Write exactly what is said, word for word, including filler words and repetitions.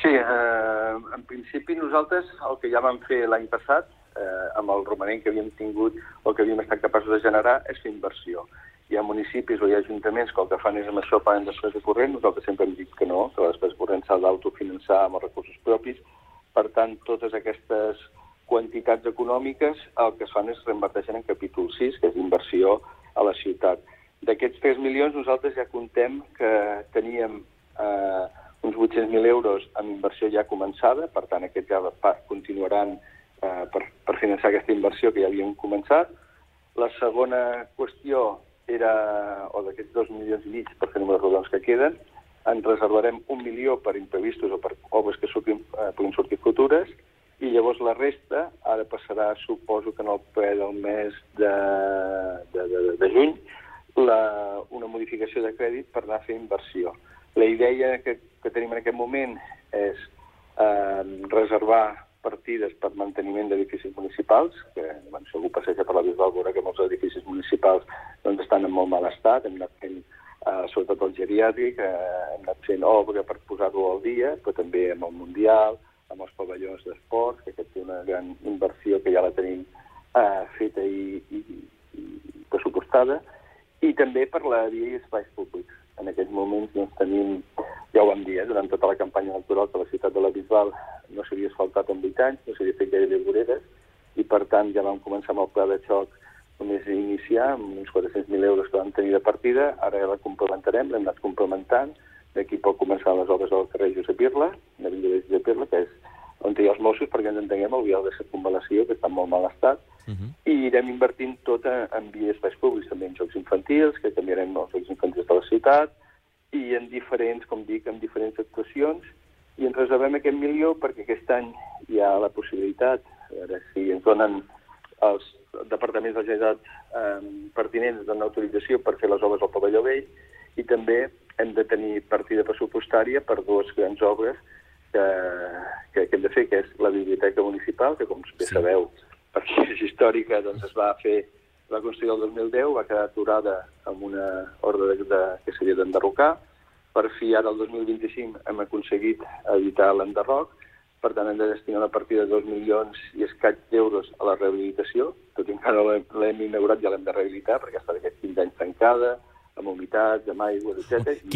Sí, eh, en principi nosaltres el que ja vam fer l'any passat, eh, amb el romanent que havíem tingut o que havíem estat capaços de generar, és fer inversió. Hi ha municipis o hi ha ajuntaments que el que fan és amb això paguen despesa corrent, nosaltres sempre hem dit que no, que la despesa corrent s'ha d'autofinançar amb els recursos propis. Per tant, totes aquestes quantitats econòmiques el que es fan és reinverteixen en capítol sis, que és inversió a la ciutat. D'aquests tres milions nosaltres ja contem que teníem eh, uns vuit-cents mil euros amb inversió ja començada, per tant aquests ja continuaran eh, per, per finançar aquesta inversió que ja havíem començat. La segona qüestió era, o d'aquests dos milions i mig, per fer números rodons que queden, en reservarem un milió per imprevistos o per obres que surtin, eh, puguin sortir futures, i llavors la resta ara passarà, suposo que en el ple del mes de, de, de, de juny, la, una modificació de crèdit per anar a fer inversió. La idea que, que tenim en aquest moment és eh, reservar partides per manteniment d'edificis municipals, que bueno, si algú passeja per la Bisbal veurà que molts edificis municipals doncs, estan en molt mal estat, hem anat fent, eh, sobretot el geriàtric, eh, hem anat fent obra per posar-lo al dia, però també amb el Mundial, amb els pavellons d'esport, que aquest té una gran inversió que ja la tenim eh, feta i, i, i pressupostada, i també per la via i espais públics. En aquests moments doncs, tenim, ja ho vam dir, eh, durant tota la campanya electoral que la ciutat de la Bisbal no s'havia asfaltat en vuit anys, no s'havia fet gairebé voreres, i per tant ja vam començar amb el pla de xoc només a iniciar, amb uns quatre-cents mil euros que vam tenir de partida, ara ja la complementarem, l'hem anat complementant, d'aquí pot començar les obres del carrer Josep Irla, de Villa de Josep Irla, que és on hi ha els Mossos, perquè ens entenguem, el vial de circunvalació, que està en molt mal estat, uh-huh. I irem invertint tot en vies espais públics, també en jocs infantils, que canviarem els jocs infantils de la ciutat, i en diferents, com dic, en diferents actuacions, i ens reservem aquest milió perquè aquest any hi ha la possibilitat, a veure si ens donen els departaments de la Generalitat eh, pertinents d'una autorització per fer les obres al pavelló vell, i també hem de tenir partida pressupostària per dues grans obres que, que, que hem de fer, que és la biblioteca municipal, que com bé sí. sabeu, perquè és històrica, doncs es va fer, va construir el dos mil deu, va quedar aturada amb una ordre de, de, que seria d'enderrocar. Per fi, ara el dos mil vint-i-cinc hem aconseguit evitar l'enderroc, per tant hem de destinar una partida de dos milions i escaig d'euros a la rehabilitació, tot i encara l'hem inaugurat, ja l'hem de rehabilitar, perquè ha estat aquests quinze anys tancada, amb humitats, amb aigües, etcètera.